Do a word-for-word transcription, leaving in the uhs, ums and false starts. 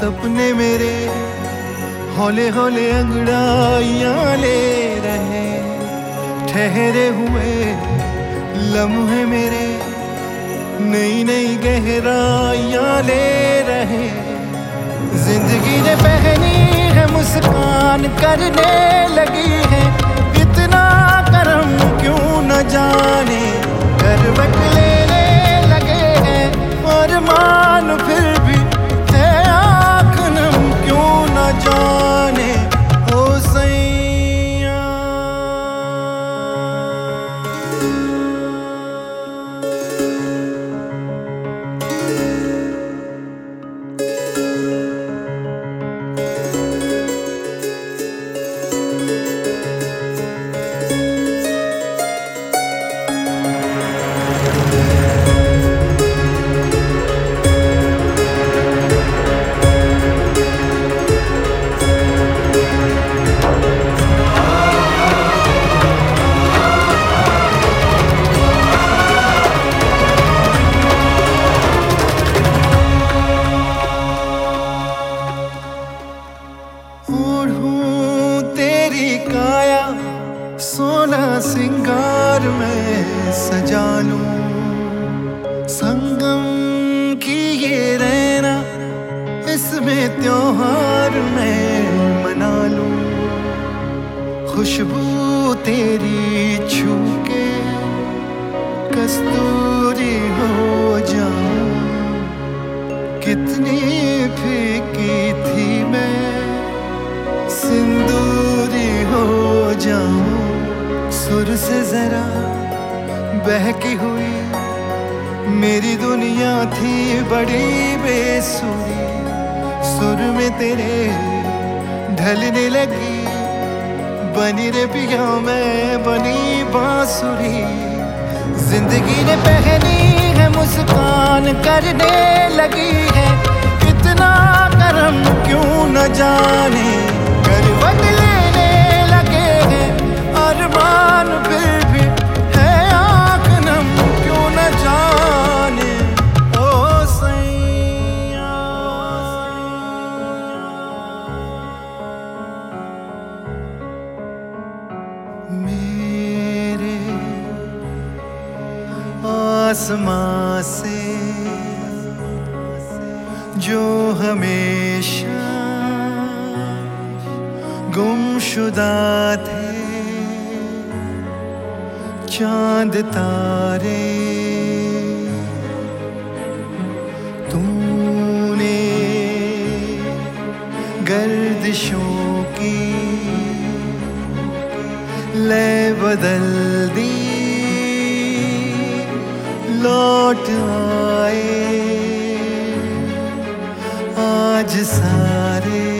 सपने मेरे हौले हौले अंगड़ाइयाँ ले रहे, ठहरे हुए लम्हे मेरे नई नई गहराइयाँ ले रहे। जिंदगी ने पहनी है मुस्कान करने लगी है, इतना करम क्यों न जाने करवट लेने लगे हैं। और मान फिर भी है आँख नम क्यों न जाने ओ सैया। ओढ़ूं तेरी काया सोना सिंगार में सजा लूं, संगम की ये रहना इसमें त्योहार में मना लूं। खुशबू तेरी छू के कस्तूरी हो जाऊं, कितनी फीकी थी मैं सिंदूरी हो जाऊं। सुर से जरा बहकी हुई मेरी दुनिया थी बड़ी बेसुरी, सुर में तेरे ढलने लगी बनी रे पिया मैं बनी बांसुरी। जिंदगी ने पहनी है मुस्कान करने लगी है, इतना करम क्यों न जाने करवट लेने लगे हैं। अरमान फिर भी है आँख नम क्यों न जाने ओ सैया। मेरे आसमां से जो हमेशा गुमशुदा थे चांद तारे, तूने गर्दिशों की लय बदल दी, लौट आए आज सारे